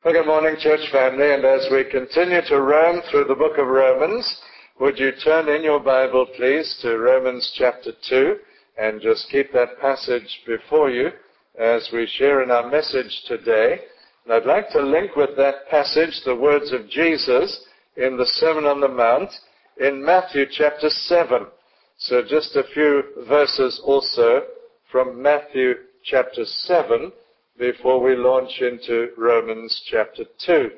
Well, good morning, church family, and as we continue to roam through the book of Romans, would you turn in your Bible, please, to Romans chapter 2, and just keep that passage before you as we share in our message today. And I'd like to link with that passage the words of Jesus in the Sermon on the Mount in Matthew chapter 7. So just a few verses also from Matthew chapter 7 before we launch into Romans chapter 2.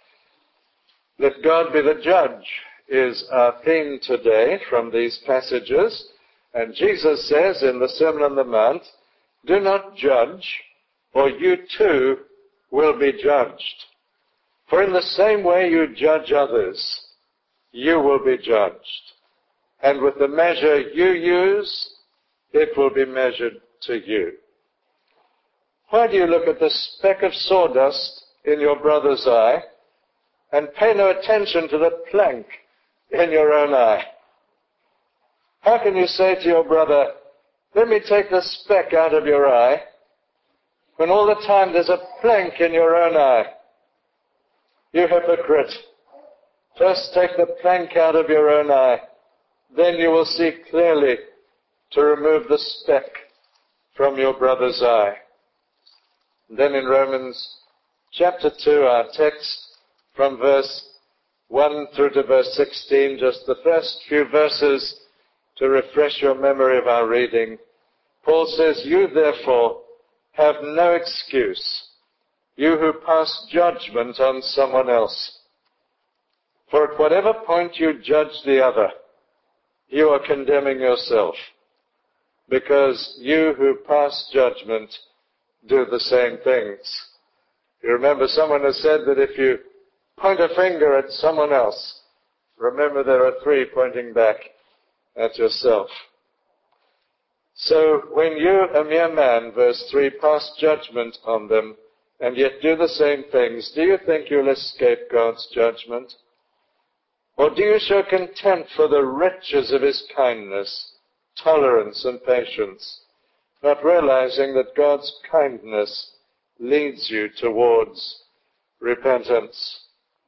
Let God be the judge is our theme today from these passages. And Jesus says in the Sermon on the Mount, "Do not judge, or you too will be judged. For in the same way you judge others, you will be judged. And with the measure you use, it will be measured to you." Why do you look at the speck of sawdust in your brother's eye and pay no attention to the plank in your own eye? How can you say to your brother, "Let me take the speck out of your eye," when all the time there's a plank in your own eye? You hypocrite. First take the plank out of your own eye, then you will see clearly to remove the speck from your brother's eye. And then in Romans chapter 2, our text from verse 1 through to verse 16, just the first few verses to refresh your memory of our reading. Paul says, "You therefore have no excuse, you who pass judgment on someone else. For at whatever point you judge the other, you are condemning yourself, because you who pass judgment do the same things." You remember someone has said that if you point a finger at someone else, remember there are three pointing back at yourself. So when you, a mere man, verse 3, pass judgment on them, and yet do the same things, do you think you'll escape God's judgment? Or do you show contempt for the riches of his kindness, tolerance, and patience, not realizing that God's kindness leads you towards repentance?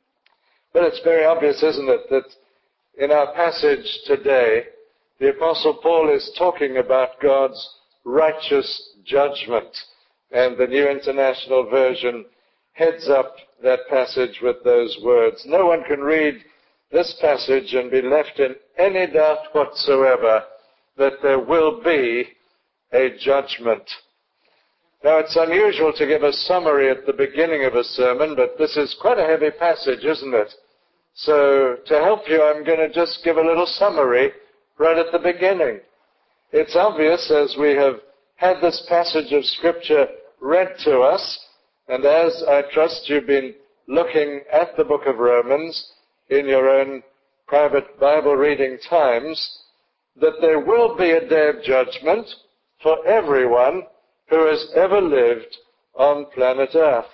But it's very obvious, isn't it, that in our passage today, the Apostle Paul is talking about God's righteous judgment, and the New International Version heads up that passage with those words. No one can read this passage and be left in any doubt whatsoever that there will be a judgment. Now, it's unusual to give a summary at the beginning of a sermon, but this is quite a heavy passage, isn't it? So, to help you, I'm going to just give a little summary right at the beginning. It's obvious as we have had this passage of Scripture read to us, and as I trust you've been looking at the book of Romans in your own private Bible reading times, that there will be a day of judgment for everyone who has ever lived on planet Earth.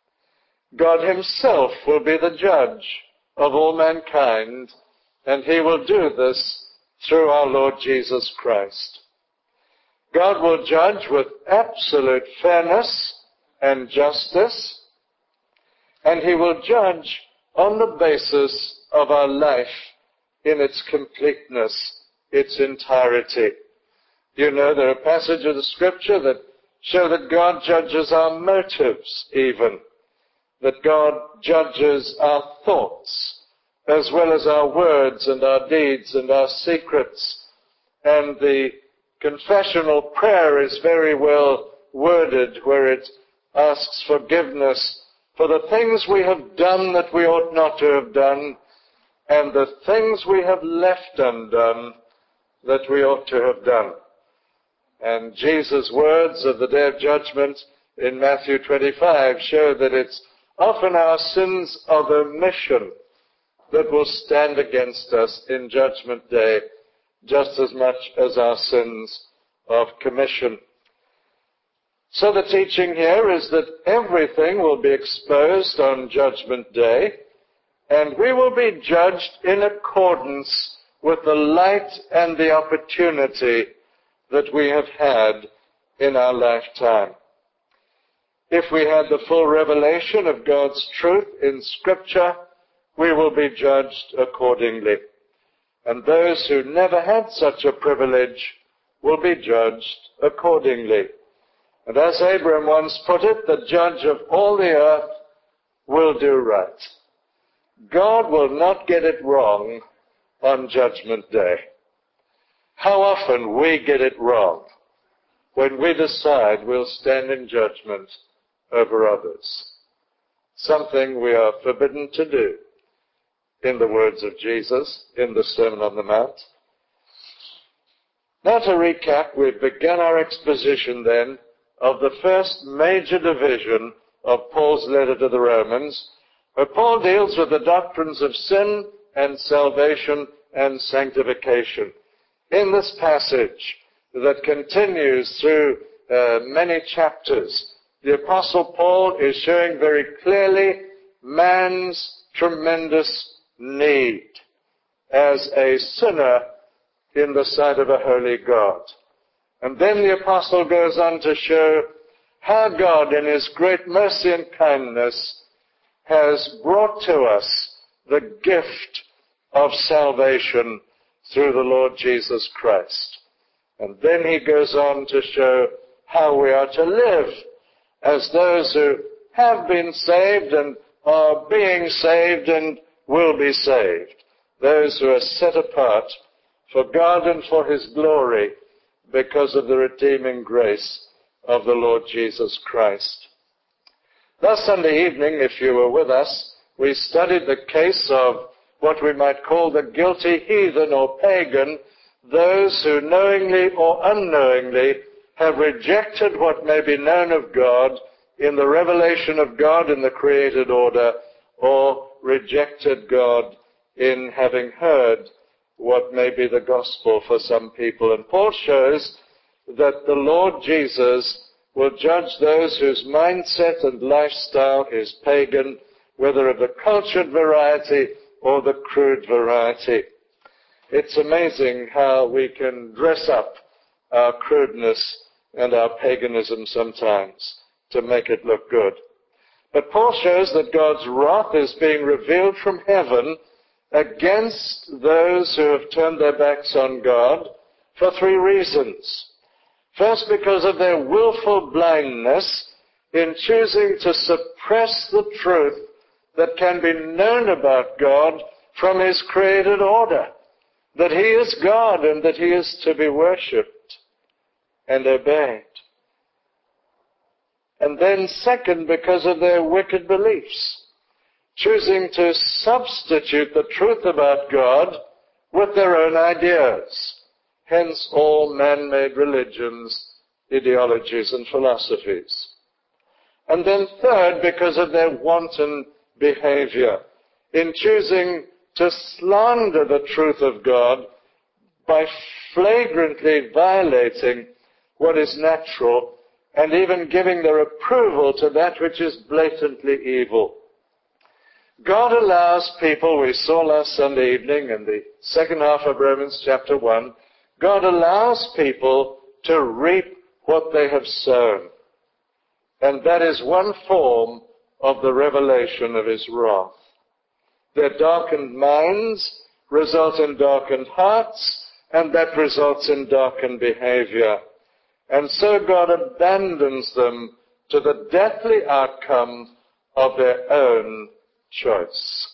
God himself will be the judge of all mankind, and he will do this through our Lord Jesus Christ. God will judge with absolute fairness and justice, and he will judge on the basis of our life in its completeness, its entirety. You know, there are passages of the Scripture that show that God judges our motives even, that God judges our thoughts, as well as our words and our deeds and our secrets. And the confessional prayer is very well worded, where it asks forgiveness for the things we have done that we ought not to have done, and the things we have left undone that we ought to have done. And Jesus' words of the day of judgment in Matthew 25 show that it's often our sins of omission that will stand against us in Judgment Day, just as much as our sins of commission. So the teaching here is that everything will be exposed on Judgment Day, and we will be judged in accordance with the light and the opportunity that we have had in our lifetime. If we had the full revelation of God's truth in Scripture, we will be judged accordingly. And those who never had such a privilege will be judged accordingly. And as Abraham once put it, the judge of all the earth will do right. God will not get it wrong on Judgment Day. How often we get it wrong when we decide we'll stand in judgment over others. Something we are forbidden to do, in the words of Jesus in the Sermon on the Mount. Now to recap, we've begun our exposition then of the first major division of Paul's letter to the Romans, where Paul deals with the doctrines of sin and salvation and sanctification. In this passage that continues through many chapters, the Apostle Paul is showing very clearly man's tremendous need as a sinner in the sight of a holy God. And then the Apostle goes on to show how God, in His great mercy and kindness, has brought to us the gift of salvation through the Lord Jesus Christ. And then he goes on to show how we are to live as those who have been saved and are being saved and will be saved. Those who are set apart for God and for His glory because of the redeeming grace of the Lord Jesus Christ. Last Sunday evening, if you were with us, we studied the case of what we might call the guilty heathen or pagan, those who knowingly or unknowingly have rejected what may be known of God in the revelation of God in the created order, or rejected God in having heard what may be the gospel for some people. And Paul shows that the Lord Jesus will judge those whose mindset and lifestyle is pagan, whether of the cultured variety or the crude variety. It's amazing how we can dress up our crudeness and our paganism sometimes to make it look good. But Paul shows that God's wrath is being revealed from heaven against those who have turned their backs on God for three reasons. First, because of their willful blindness in choosing to suppress the truth that can be known about God from His created order, that He is God and that He is to be worshipped and obeyed. And then second, because of their wicked beliefs, choosing to substitute the truth about God with their own ideas. Hence all man-made religions, ideologies, and philosophies. And then third, because of their wanton behavior in choosing to slander the truth of God by flagrantly violating what is natural and even giving their approval to that which is blatantly evil. God allows people, we saw last Sunday evening in the second half of Romans chapter 1, God allows people to reap what they have sown. And that is one form of the revelation of His wrath. Their darkened minds result in darkened hearts, and that results in darkened behavior. And so God abandons them to the deathly outcome of their own choice.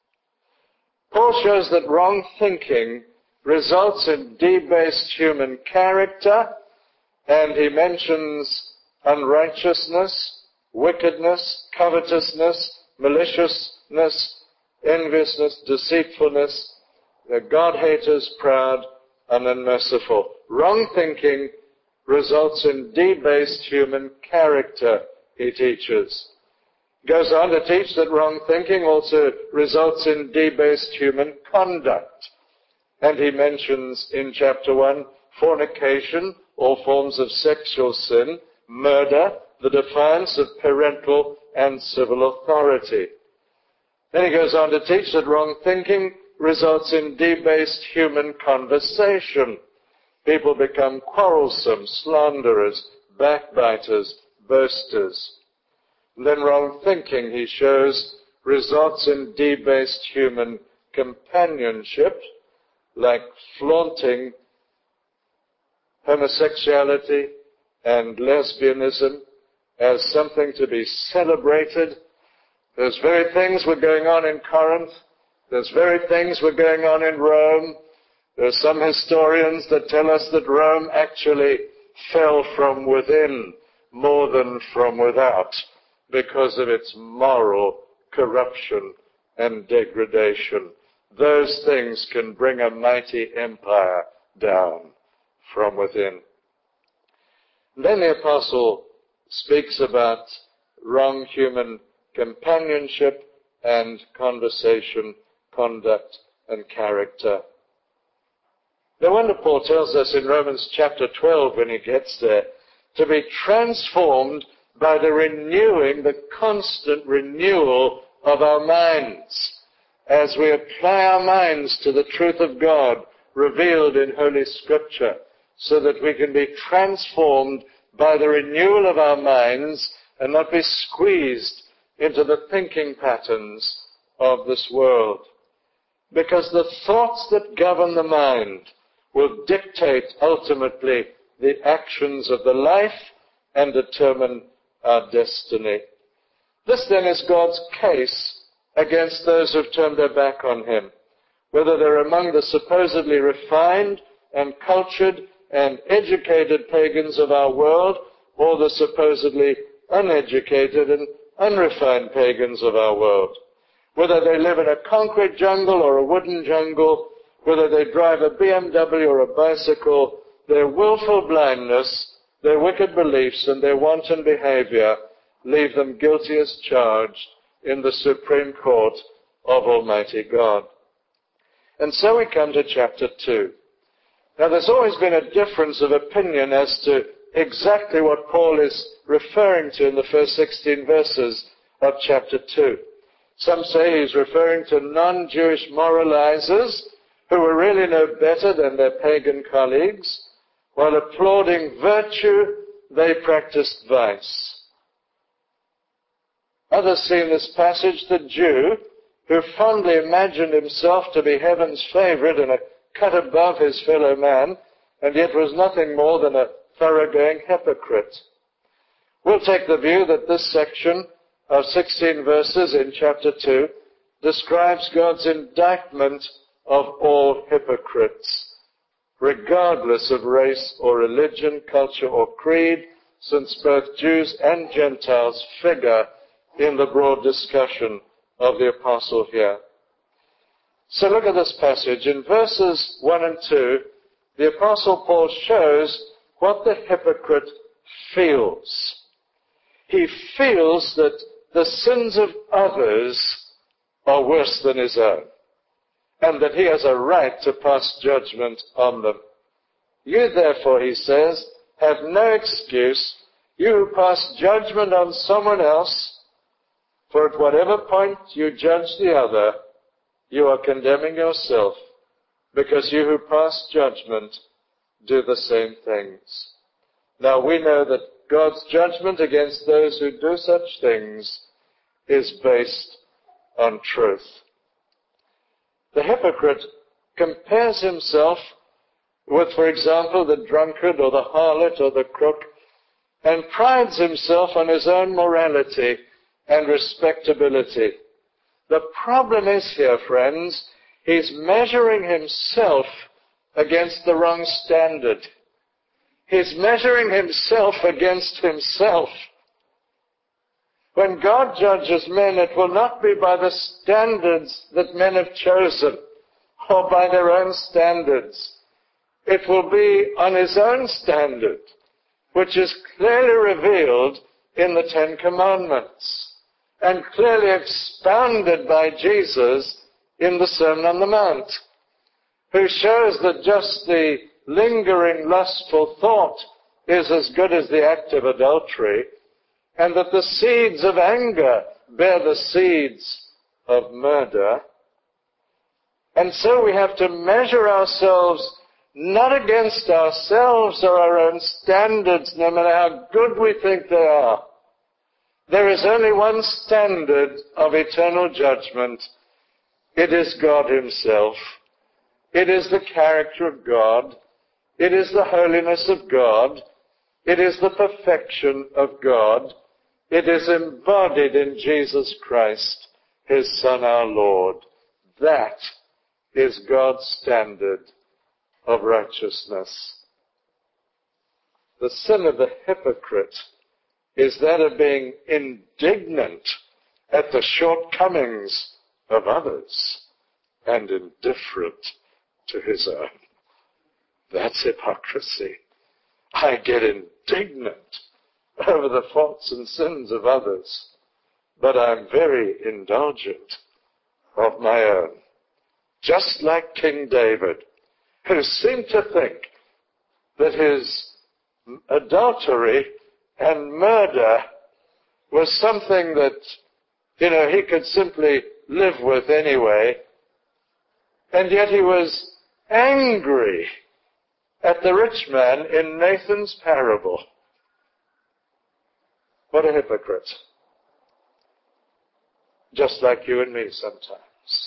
Paul shows that wrong thinking results in debased human character, and he mentions unrighteousness, wickedness, covetousness, maliciousness, enviousness, deceitfulness, God-haters, proud, and unmerciful. Wrong thinking results in debased human character, he teaches. Goes on to teach that wrong thinking also results in debased human conduct. And he mentions in chapter 1 fornication, all forms of sexual sin, murder, the defiance of parental and civil authority. Then he goes on to teach that wrong thinking results in debased human conversation. People become quarrelsome, slanderers, backbiters, boasters. And then wrong thinking, he shows, results in debased human companionship, like flaunting homosexuality and lesbianism as something to be celebrated. Those very things were going on in Corinth. Those very things were going on in Rome. There are some historians that tell us that Rome actually fell from within more than from without because of its moral corruption and degradation. Those things can bring a mighty empire down from within. And then the apostle speaks about wrong human companionship and conversation, conduct, and character. No wonder Paul tells us in Romans chapter 12, when he gets there, to be transformed by the constant renewal of our minds, as we apply our minds to the truth of God revealed in Holy Scripture, so that we can be transformed by the renewal of our minds and not be squeezed into the thinking patterns of this world. Because the thoughts that govern the mind will dictate ultimately the actions of the life and determine our destiny. This then is God's case against those who've turned their back on him, whether they're among the supposedly refined and cultured and educated pagans of our world, or the supposedly uneducated and unrefined pagans of our world. Whether they live in a concrete jungle or a wooden jungle, whether they drive a BMW or a bicycle, their willful blindness, their wicked beliefs, and their wanton behavior leave them guilty as charged in the Supreme Court of Almighty God. And so we come to chapter 2. Now, there's always been a difference of opinion as to exactly what Paul is referring to in the first 16 verses of chapter 2. Some say he's referring to non-Jewish moralizers who were really no better than their pagan colleagues. While applauding virtue, they practiced vice. Others see in this passage the Jew who fondly imagined himself to be heaven's favorite and a cut above his fellow man, and yet was nothing more than a thoroughgoing hypocrite. We'll take the view that this section of 16 verses in chapter 2 describes God's indictment of all hypocrites, regardless of race or religion, culture or creed, since both Jews and Gentiles figure in the broad discussion of the apostle here. So look at this passage. In verses 1 and 2, the apostle Paul shows what the hypocrite feels. He feels that the sins of others are worse than his own, and that he has a right to pass judgment on them. You therefore, he says, have no excuse, you who pass judgment on someone else, for at whatever point you judge the other, you are condemning yourself, because you who pass judgment do the same things. Now we know that God's judgment against those who do such things is based on truth. The hypocrite compares himself with, for example, the drunkard or the harlot or the crook, and prides himself on his own morality and respectability. The problem is here, friends, he's measuring himself against the wrong standard. He's measuring himself against himself. When God judges men, it will not be by the standards that men have chosen or by their own standards. It will be on his own standard, which is clearly revealed in the Ten Commandments and clearly expounded by Jesus in the Sermon on the Mount, who shows that just the lingering lustful thought is as good as the act of adultery, and that the seeds of anger bear the seeds of murder. And so we have to measure ourselves not against ourselves or our own standards, no matter how good we think they are, There is only one standard of eternal judgment. It is God himself. It is the character of God. It is the holiness of God. It is the perfection of God. It is embodied in Jesus Christ, his Son, our Lord. That is God's standard of righteousness. The sin of the hypocrite is that of being indignant at the shortcomings of others and indifferent to his own. That's hypocrisy. I get indignant over the faults and sins of others, but I'm very indulgent of my own. Just like King David, who seemed to think that his adultery and murder was something that, he could simply live with anyway, and yet he was angry at the rich man in Nathan's parable. What a hypocrite. Just like you and me sometimes.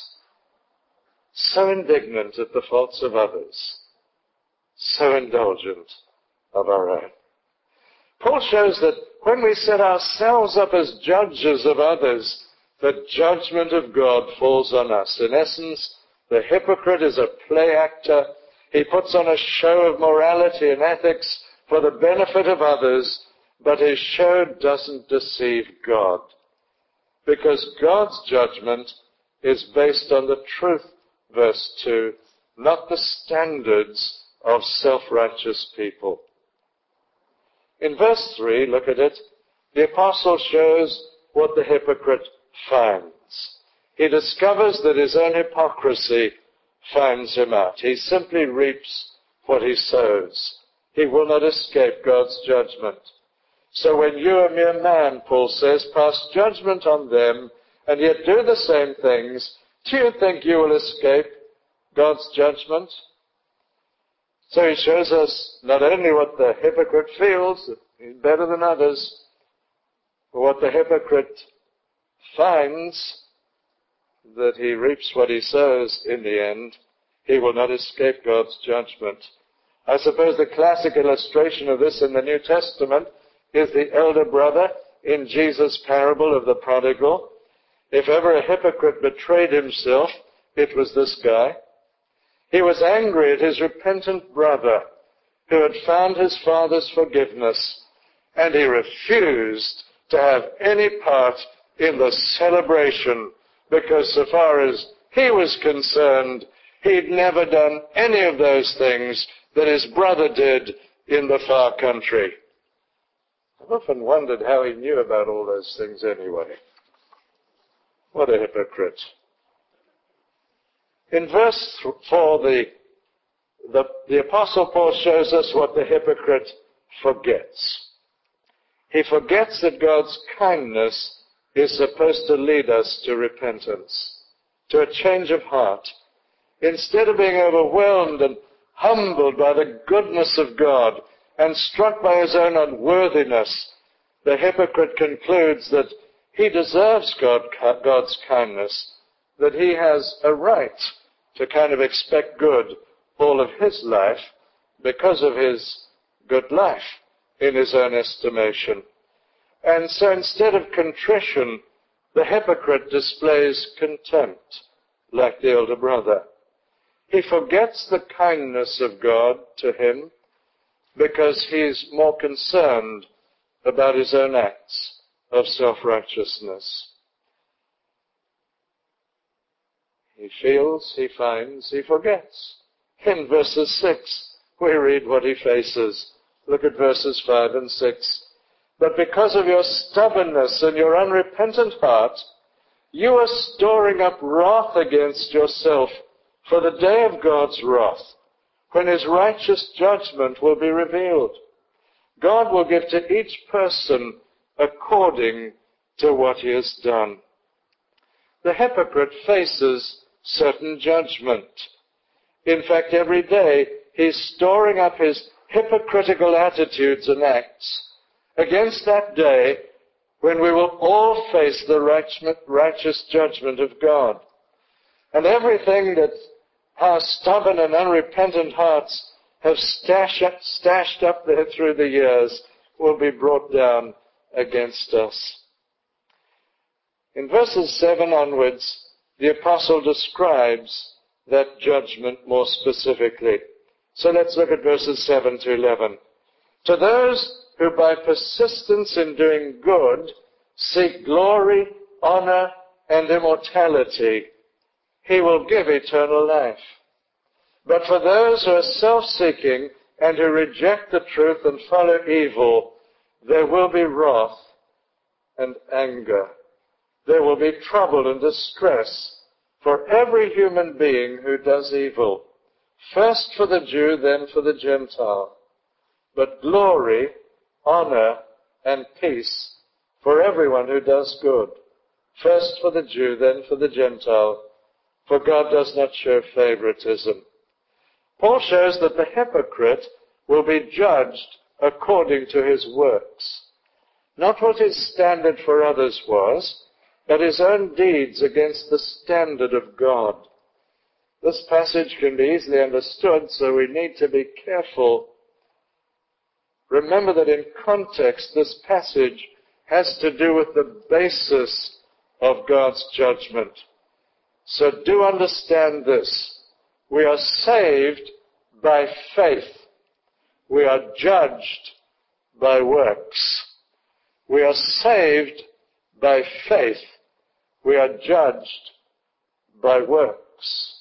So indignant at the faults of others, so indulgent of our own. Paul shows that when we set ourselves up as judges of others, the judgment of God falls on us. In essence, the hypocrite is a play actor. He puts on a show of morality and ethics for the benefit of others, but his show doesn't deceive God. Because God's judgment is based on the truth, verse 2, not the standards of self-righteous people. In verse 3, look at it, the apostle shows what the hypocrite finds. He discovers that his own hypocrisy finds him out. He simply reaps what he sows. He will not escape God's judgment. So when you, a mere man, Paul says, pass judgment on them and yet do the same things, do you think you will escape God's judgment? So he shows us not only what the hypocrite feels, that he's better than others, but what the hypocrite finds, that he reaps what he sows in the end. He will not escape God's judgment. I suppose the classic illustration of this in the New Testament is the elder brother in Jesus' parable of the prodigal. If ever a hypocrite betrayed himself, it was this guy. He was angry at his repentant brother who had found his father's forgiveness, and he refused to have any part in the celebration because so far as he was concerned, he'd never done any of those things that his brother did in the far country. I've often wondered how he knew about all those things anyway. What a hypocrite. In verse 4, the Apostle Paul shows us what the hypocrite forgets. He forgets that God's kindness is supposed to lead us to repentance, to a change of heart. Instead of being overwhelmed and humbled by the goodness of God and struck by his own unworthiness, the hypocrite concludes that he deserves God's kindness, that he has a right to kind of expect good all of his life because of his good life in his own estimation. And so instead of contrition, the hypocrite displays contempt, like the elder brother. He forgets the kindness of God to him because he's more concerned about his own acts of self-righteousness. He feels, he finds, he forgets. In verses 6, we read what he faces. Look at verses 5 and 6. But because of your stubbornness and your unrepentant heart, you are storing up wrath against yourself for the day of God's wrath, when his righteous judgment will be revealed. God will give to each person according to what he has done. The hypocrite faces certain judgment. In fact, every day he's storing up his hypocritical attitudes and acts against that day when we will all face the righteous judgment of God. And everything that our stubborn and unrepentant hearts have stashed up there through the years will be brought down against us. In verses 7 onwards, the apostle describes that judgment more specifically. So let's look at verses 7 to 11. To those who by persistence in doing good seek glory, honor, and immortality, he will give eternal life. But for those who are self-seeking and who reject the truth and follow evil, there will be wrath and anger. There will be trouble and distress for every human being who does evil, first for the Jew, then for the Gentile. But glory, honor, and peace for everyone who does good, first for the Jew, then for the Gentile, for God does not show favoritism. Paul shows that the hypocrite will be judged according to his works, not what his standard for others was, but his own deeds against the standard of God. This passage can be easily understood, so we need to be careful. Remember that in context, this passage has to do with the basis of God's judgment. So do understand this. We are saved by faith. We are judged by works. We are saved by faith. We are judged by works.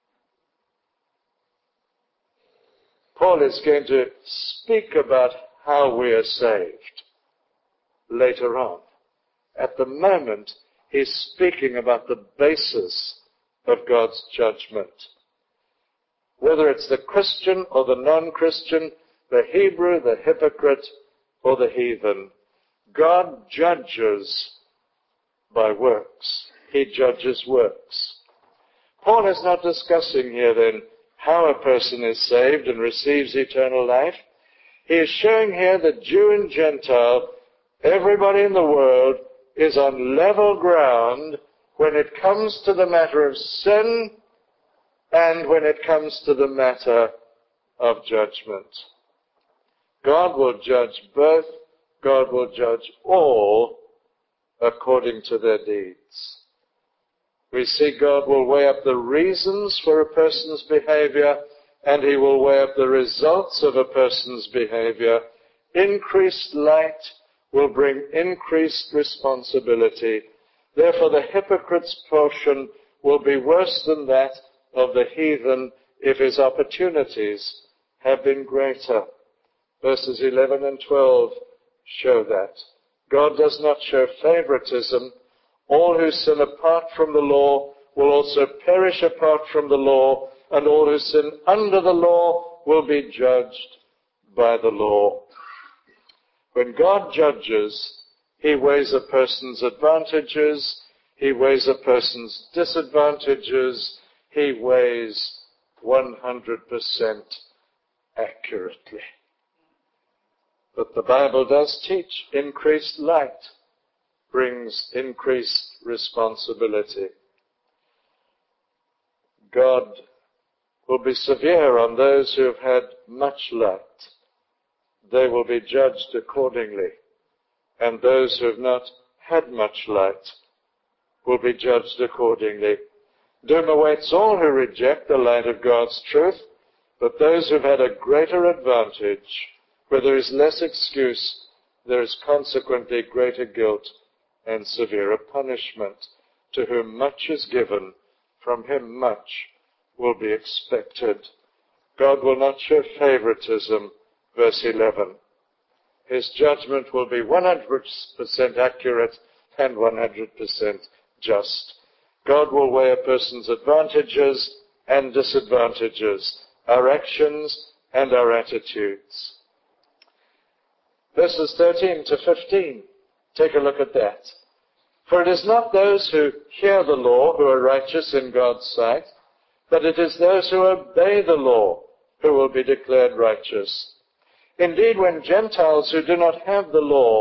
Paul is going to speak about how we are saved later on. At the moment, he's speaking about the basis of God's judgment. Whether it's the Christian or the non-Christian, the Hebrew, the hypocrite, or the heathen, God judges by works. He judges works. Paul is not discussing here then how a person is saved and receives eternal life. He is showing here that Jew and Gentile, everybody in the world, is on level ground when it comes to the matter of sin and when it comes to the matter of judgment. God will judge both. God will judge all according to their deeds. We see God will weigh up the reasons for a person's behavior, and he will weigh up the results of a person's behavior. Increased light will bring increased responsibility. Therefore, the hypocrite's portion will be worse than that of the heathen if his opportunities have been greater. Verses 11 and 12 show that. God does not show favoritism. All who sin apart from the law will also perish apart from the law, and all who sin under the law will be judged by the law. When God judges, he weighs a person's advantages, he weighs a person's disadvantages, he weighs 100% accurately. But the Bible does teach increased light brings increased responsibility. God will be severe on those who have had much light. They will be judged accordingly. And those who have not had much light will be judged accordingly. Doom awaits all who reject the light of God's truth, but those who have had a greater advantage, where there is less excuse, there is consequently greater guilt and severer punishment. To whom much is given, from him much will be expected. God will not show favoritism, verse 11. His judgment will be 100% accurate and 100% just. God will weigh a person's advantages and disadvantages, our actions and our attitudes. Verses 13 to 15. Take a look at that. For it is not those who hear the law who are righteous in God's sight, but it is those who obey the law who will be declared righteous. Indeed, when Gentiles who do not have the law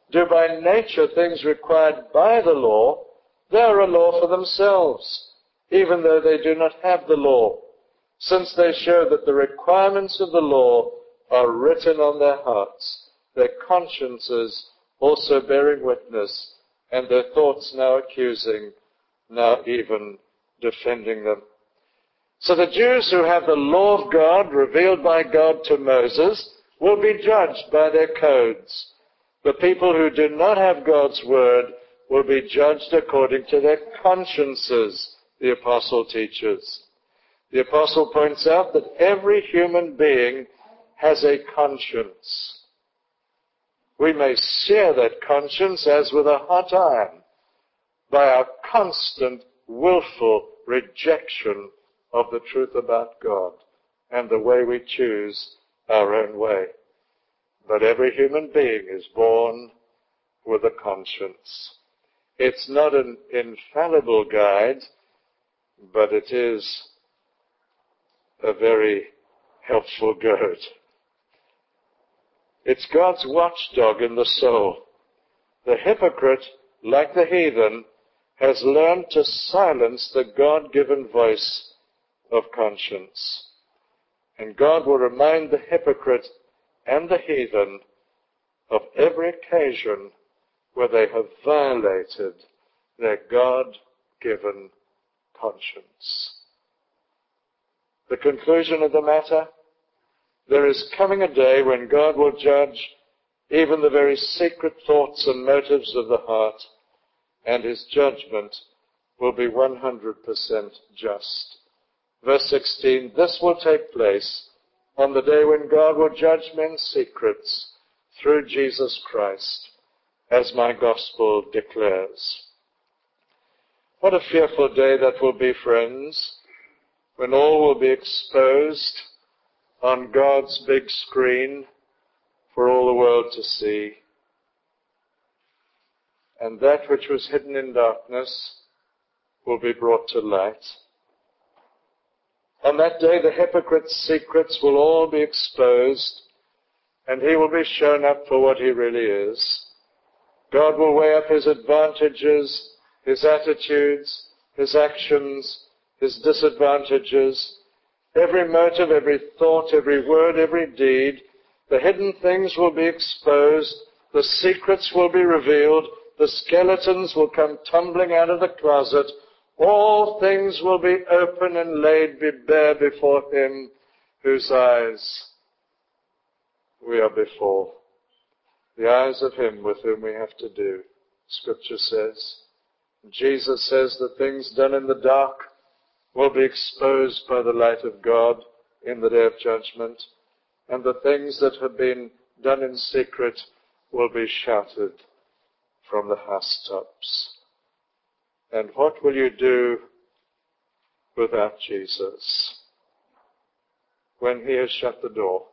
do by nature things required by the law, they are a law for themselves, even though they do not have the law, since they show that the requirements of the law are written on their hearts, their consciences also bearing witness, and their thoughts now accusing, now even defending them. So the Jews who have the law of God revealed by God to Moses will be judged by their codes. The people who do not have God's word will be judged according to their consciences, the apostle teaches. The apostle points out that every human being has a conscience. We may sear that conscience as with a hot iron by our constant, willful rejection of the truth about God and the way we choose our own way. But every human being is born with a conscience. It's not an infallible guide, but it is a very helpful goad. It's God's watchdog in the soul. The hypocrite, like the heathen, has learned to silence the God-given voice of conscience. And God will remind the hypocrite and the heathen of every occasion where they have violated their God-given conscience. The conclusion of the matter: there is coming a day when God will judge even the very secret thoughts and motives of the heart, and his judgment will be 100% just. Verse 16, this will take place on the day when God will judge men's secrets through Jesus Christ, as my gospel declares. What a fearful day that will be, friends, when all will be exposed on God's big screen for all the world to see. And that which was hidden in darkness will be brought to light. On that day, the hypocrite's secrets will all be exposed, and he will be shown up for what he really is. God will weigh up his advantages, his attitudes, his actions, his disadvantages, every motive, every thought, every word, every deed. The hidden things will be exposed, the secrets will be revealed, the skeletons will come tumbling out of the closet. All things will be open and laid bare before him whose eyes we are before. The eyes of him with whom we have to do, Scripture says. Jesus says the things done in the dark will be exposed by the light of God in the day of judgment, and the things that have been done in secret will be shouted from the housetops. And what will you do without Jesus when he has shut the door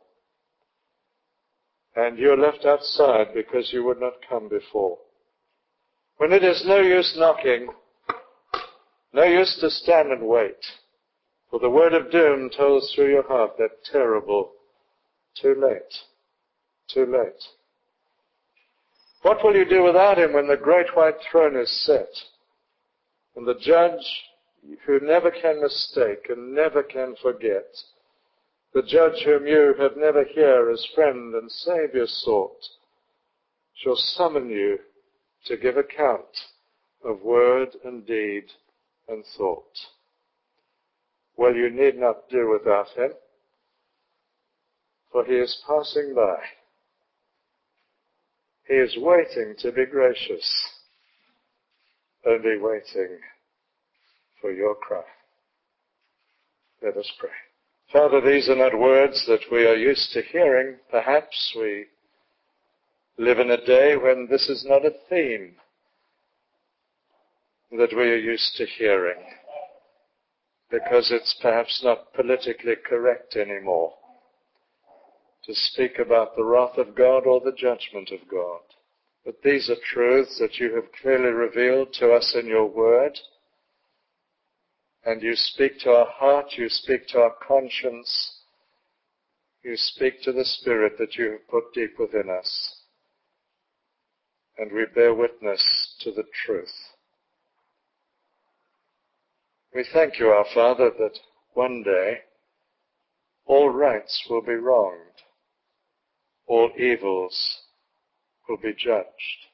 and you're left outside because you would not come before? When it is no use knocking, no use to stand and wait, for the word of doom tolls through your heart that terrible, too late, too late. What will you do without him when the great white throne is set? And the judge who never can mistake and never can forget, the judge whom you have never here as friend and Savior sought, shall summon you to give account of word and deed and thought. Well, you need not do without him, for he is passing by. He is waiting to be gracious, only waiting for your cry. Let us pray. Father, these are not words that we are used to hearing. Perhaps we live in a day when this is not a theme that we are used to hearing, because it's perhaps not politically correct anymore to speak about the wrath of God or the judgment of God. But these are truths that you have clearly revealed to us in your word, and you speak to our heart, you speak to our conscience, you speak to the spirit that you have put deep within us. and we bear witness to the truth. We thank you, our Father, that one day all rights will be wronged, all evils will be judged.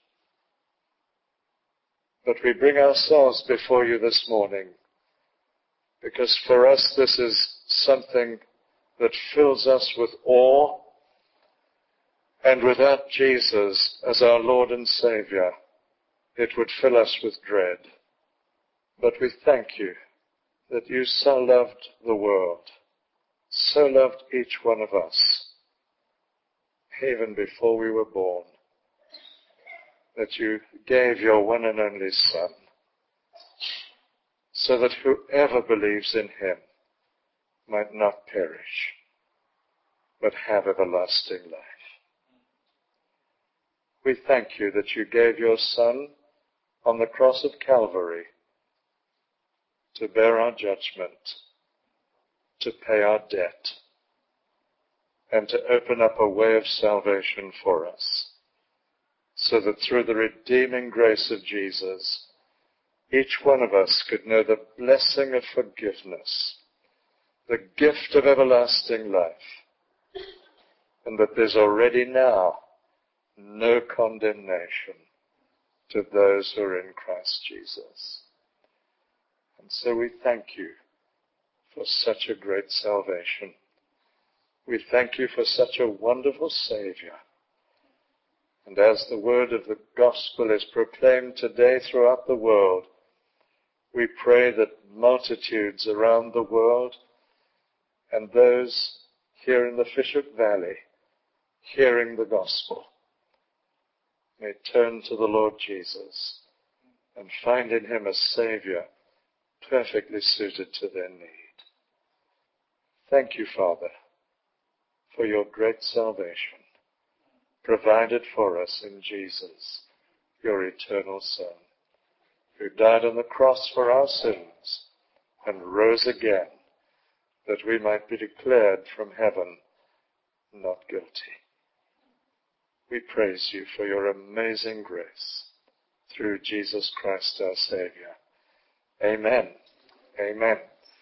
But we bring ourselves before you this morning, because for us this is something that fills us with awe, and without Jesus as our Lord and Savior, it would fill us with dread. But we thank you that you so loved the world, so loved each one of us, even before we were born, that you gave your one and only Son, so that whoever believes in him might not perish, but have everlasting life. We thank you that you gave your Son on the cross of Calvary to bear our judgment, to pay our debt, and to open up a way of salvation for us, so that through the redeeming grace of Jesus, each one of us could know the blessing of forgiveness, the gift of everlasting life, and that there's already now no condemnation to those who are in Christ Jesus. And so we thank you for such a great salvation. We thank you for such a wonderful Savior. And as the word of the gospel is proclaimed today throughout the world, we pray that multitudes around the world and those here in the Fishhook Valley hearing the gospel may turn to the Lord Jesus and find in him a Savior perfectly suited to their need. Thank you, Father, for your great salvation provided for us in Jesus, your eternal Son, who died on the cross for our sins and rose again, that we might be declared from heaven not guilty. We praise you for your amazing grace through Jesus Christ our Savior. Amen. Amen.